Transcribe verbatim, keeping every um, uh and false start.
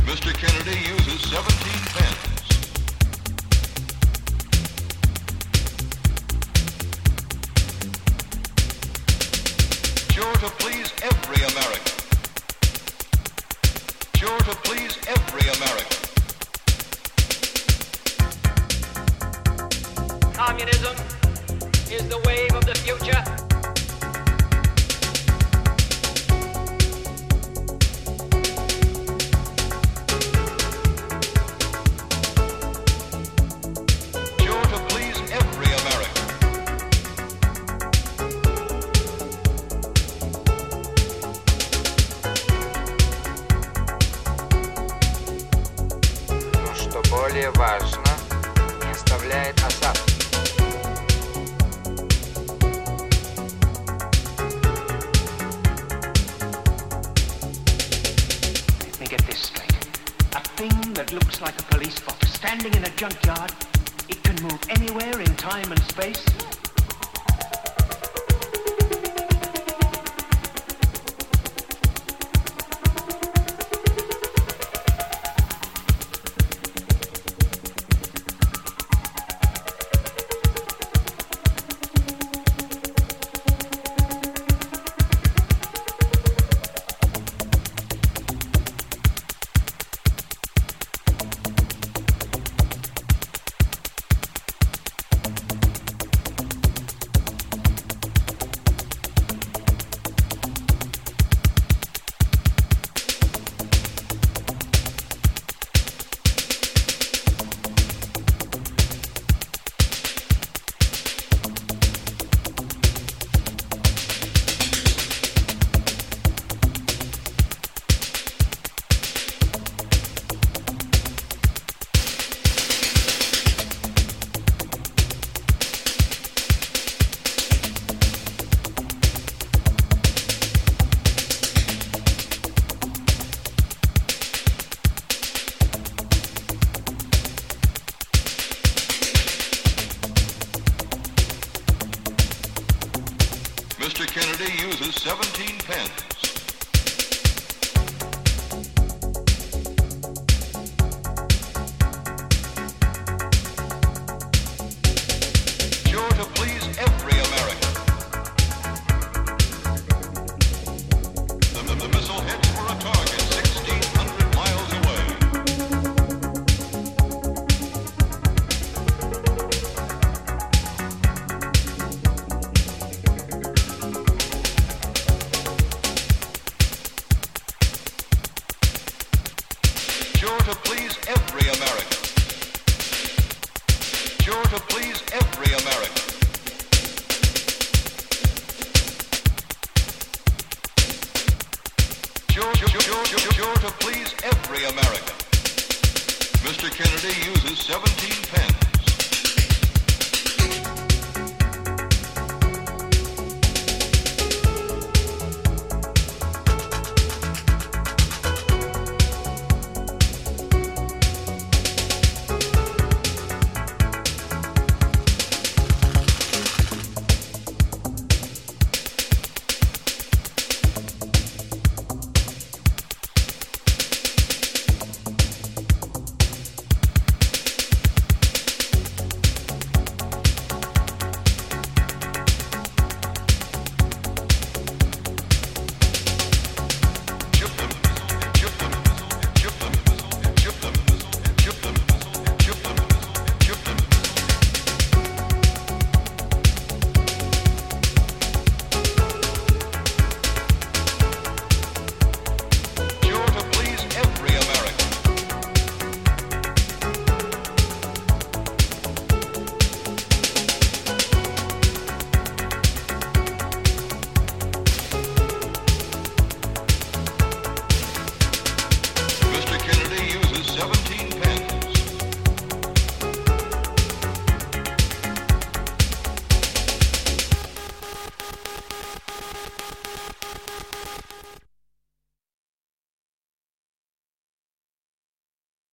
Mister Kennedy uses seventeen pens. Sure to please every American. Sure to please every American. Communism is the wave of the future. Sure to please every American. Но что более важно, не оставляет осадка. Let me get this straight. A thing that looks like a police box standing in a junkyard, it can move anywhere in time and space. Mister Kennedy uses seventeen pens. Sure to please every American. The, the, the missile hits for a target sixteen hundred miles away. Sure to please every American. Sure to please every American. Sure, sure, sure, sure, sure to please every American. Mister Kennedy uses seventeen pens.